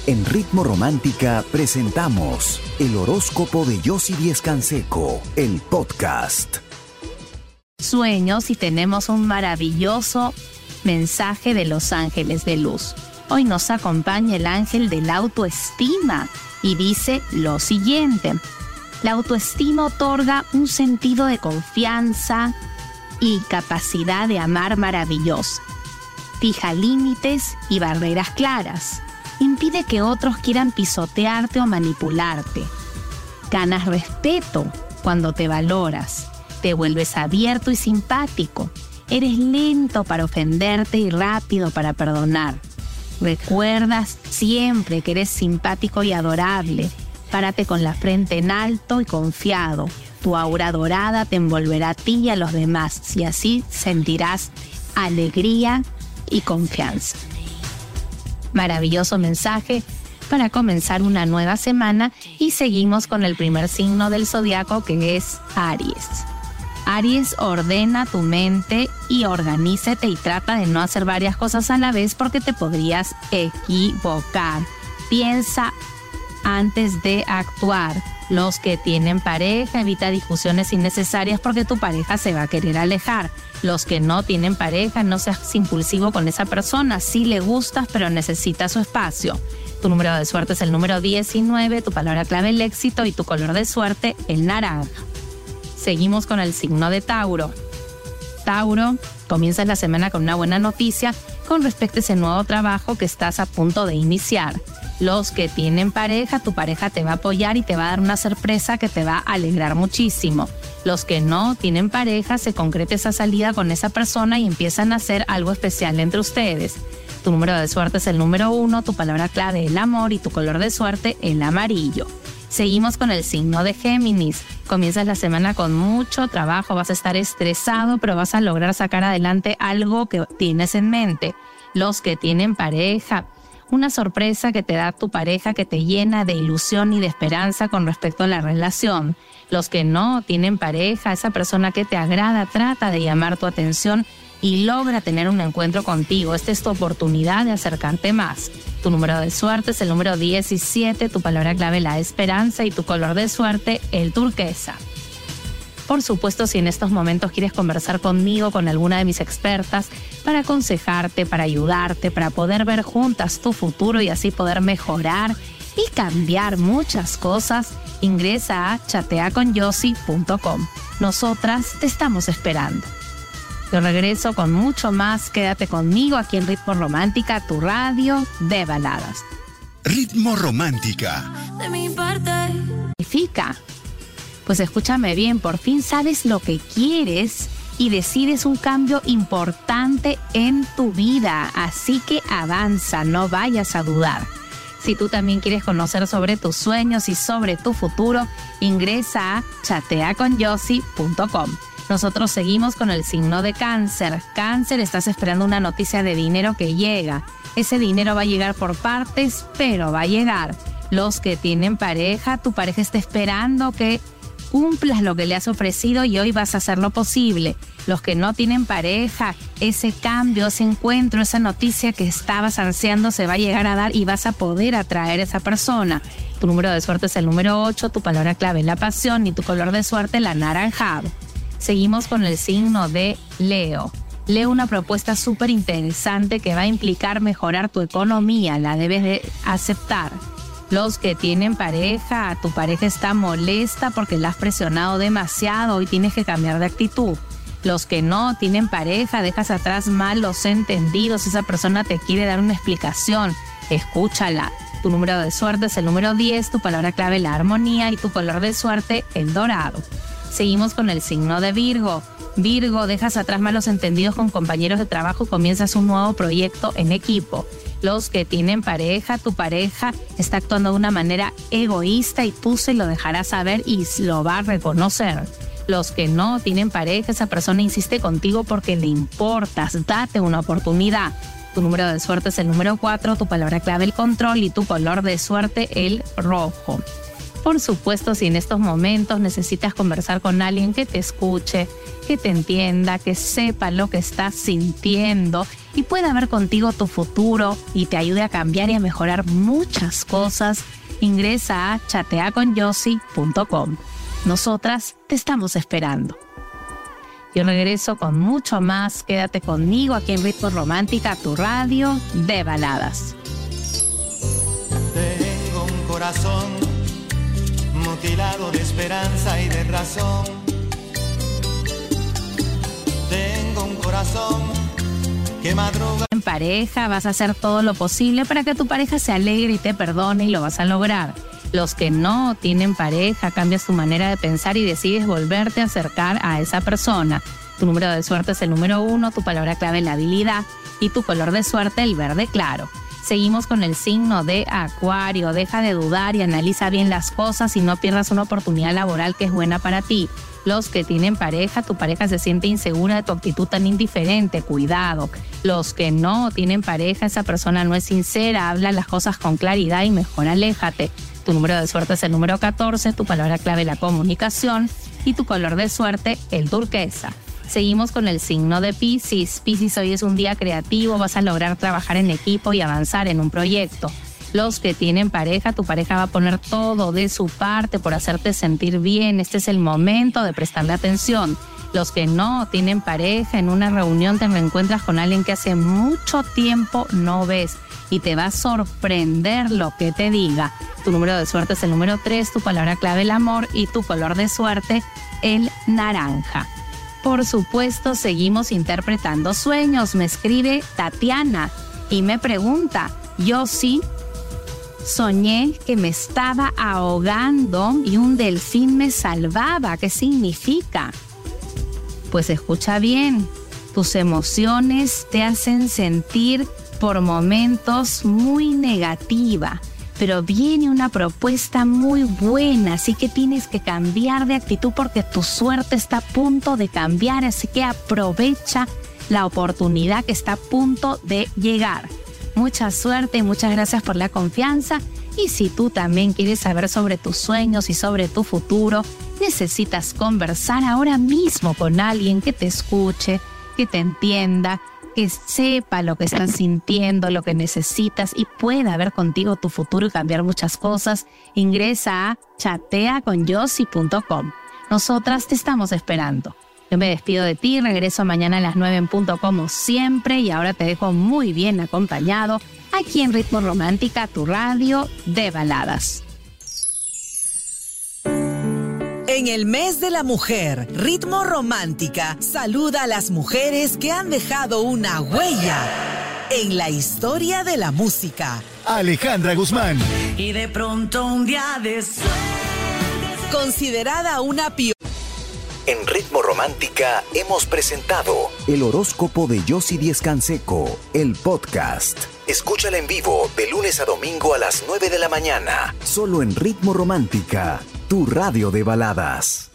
En Ritmo Romántica presentamos el horóscopo de Yossi Díez Canseco, el podcast. Sueños y tenemos un maravilloso mensaje de los ángeles de luz. Hoy nos acompaña el ángel de la autoestima y dice lo siguiente. La autoestima otorga un sentido de confianza y capacidad de amar maravillosa. Fija límites y barreras claras. Impide que otros quieran pisotearte o manipularte. Ganas respeto cuando te valoras. Te vuelves abierto y simpático. Eres lento para ofenderte y rápido para perdonar. Recuerdas siempre que eres simpático y adorable. Párate con la frente en alto y confiado. Tu aura dorada te envolverá a ti y a los demás, y así sentirás alegría y confianza. Maravilloso mensaje para comenzar una nueva semana y seguimos con el primer signo del zodiaco, que es Aries. Aries, ordena tu mente y organízate y trata de no hacer varias cosas a la vez porque te podrías equivocar. Piensa antes de actuar. Los que tienen pareja, evita discusiones innecesarias porque tu pareja se va a querer alejar. Los que no tienen pareja, no seas impulsivo con esa persona. Sí le gustas, pero necesita su espacio. Tu número de suerte es el número 19, tu palabra clave el éxito y tu color de suerte el naranja. Seguimos con el signo de Tauro. Tauro, comienzas la semana con una buena noticia con respecto a ese nuevo trabajo que estás a punto de iniciar. Los que tienen pareja, tu pareja te va a apoyar y te va a dar una sorpresa que te va a alegrar muchísimo. Los que no tienen pareja, se concreta esa salida con esa persona y empiezan a hacer algo especial entre ustedes. Tu número de suerte es el número 1, tu palabra clave el amor y tu color de suerte el amarillo. Seguimos con el signo de Géminis. Comienzas la semana con mucho trabajo, vas a estar estresado, pero vas a lograr sacar adelante algo que tienes en mente. Los que tienen pareja, una sorpresa que te da tu pareja que te llena de ilusión y de esperanza con respecto a la relación. Los que no tienen pareja, esa persona que te agrada trata de llamar tu atención y logra tener un encuentro contigo. Esta es tu oportunidad de acercarte más. Tu número de suerte es el número 17, tu palabra clave la esperanza y tu color de suerte el turquesa. Por supuesto, si en estos momentos quieres conversar conmigo, con alguna de mis expertas, para aconsejarte, para ayudarte, para poder ver juntas tu futuro y así poder mejorar y cambiar muchas cosas, ingresa a chateaconyossi.com. Nosotras te estamos esperando. Yo regreso con mucho más. Quédate conmigo aquí en Ritmo Romántica, tu radio de baladas. Ritmo Romántica. De mi parte. Pues escúchame bien, por fin sabes lo que quieres y decides un cambio importante en tu vida. Así que avanza, no vayas a dudar. Si tú también quieres conocer sobre tus sueños y sobre tu futuro, ingresa a chateaconyossi.com. Nosotros seguimos con el signo de Cáncer. Cáncer, estás esperando una noticia de dinero que llega. Ese dinero va a llegar por partes, pero va a llegar. Los que tienen pareja, tu pareja está esperando que cumplas lo que le has ofrecido y hoy vas a hacer lo posible. Los que no tienen pareja, ese cambio, ese encuentro, esa noticia que estabas ansiando se va a llegar a dar y vas a poder atraer a esa persona. Tu número de suerte es el número 8, tu palabra clave es la pasión y tu color de suerte el anaranjado. Seguimos con el signo de Leo. Leo, una propuesta súper interesante que va a implicar mejorar tu economía, la debes de aceptar. Los que tienen pareja, tu pareja está molesta porque la has presionado demasiado y tienes que cambiar de actitud. Los que no tienen pareja, dejas atrás malos entendidos, esa persona te quiere dar una explicación, escúchala. Tu número de suerte es el número 10, tu palabra clave la armonía y tu color de suerte el dorado. Seguimos con el signo de Virgo. Virgo, dejas atrás malos entendidos con compañeros de trabajo y comienzas un nuevo proyecto en equipo. Los que tienen pareja, tu pareja está actuando de una manera egoísta y tú se lo dejarás saber y lo va a reconocer. Los que no tienen pareja, esa persona insiste contigo porque le importas, date una oportunidad. Tu número de suerte es el número 4, tu palabra clave el control y tu color de suerte el rojo. Por supuesto, si en estos momentos necesitas conversar con alguien que te escuche, que te entienda, que sepa lo que estás sintiendo y pueda ver contigo tu futuro y te ayude a cambiar y a mejorar muchas cosas, ingresa a chateaconyossi.com. Nosotras te estamos esperando. Yo regreso con mucho más. Quédate conmigo aquí en Ritmo Romántica, tu radio de baladas. Tengo un corazón mutilado de esperanza y de razón. Tengo un corazón que madruga. En pareja vas a hacer todo lo posible para que tu pareja se alegre y te perdone y lo vas a lograr. Los que no tienen pareja, cambias tu manera de pensar y decides volverte a acercar a esa persona. Tu número de suerte es el número 1, tu palabra clave la habilidad y tu color de suerte el verde claro. Seguimos con el signo de Acuario. Deja de dudar y analiza bien las cosas y no pierdas una oportunidad laboral que es buena para ti. Los que tienen pareja, tu pareja se siente insegura de tu actitud tan indiferente, cuidado. Los que no tienen pareja, esa persona no es sincera, habla las cosas con claridad y mejor aléjate. Tu número de suerte es el número 14, tu palabra clave la comunicación y tu color de suerte el turquesa. Seguimos con el signo de Piscis. Piscis, hoy es un día creativo, vas a lograr trabajar en equipo y avanzar en un proyecto. Los que tienen pareja, tu pareja va a poner todo de su parte por hacerte sentir bien. Este es el momento de prestarle atención. Los que no tienen pareja, en una reunión te reencuentras con alguien que hace mucho tiempo no ves y te va a sorprender lo que te diga. Tu número de suerte es el número 3, tu palabra clave el amor y tu color de suerte el naranja. Por supuesto, seguimos interpretando sueños. Me escribe Tatiana y me pregunta, yo sí soñé que me estaba ahogando y un delfín me salvaba. ¿Qué significa? Pues escucha bien, tus emociones te hacen sentir por momentos muy negativa, pero viene una propuesta muy buena, así que tienes que cambiar de actitud porque tu suerte está a punto de cambiar, así que aprovecha la oportunidad que está a punto de llegar. Mucha suerte y muchas gracias por la confianza. Y si tú también quieres saber sobre tus sueños y sobre tu futuro, necesitas conversar ahora mismo con alguien que te escuche, que te entienda, que sepa lo que estás sintiendo, lo que necesitas y pueda ver contigo tu futuro y cambiar muchas cosas. Ingresa a chateaconyossi.com. Nosotras te estamos esperando. Yo me despido de ti, regreso mañana a las 9 en punto como siempre y ahora te dejo muy bien acompañado aquí en Ritmo Romántica, tu radio de baladas. En el mes de la mujer, Ritmo Romántica saluda a las mujeres que han dejado una huella en la historia de la música. Alejandra Guzmán. Y de pronto un día de suerte. Considerada una pionera. En Ritmo Romántica hemos presentado el horóscopo de Yossi Díez Canseco, el podcast. Escúchala en vivo de lunes a domingo a las 9 de la mañana, solo en Ritmo Romántica, tu radio de baladas.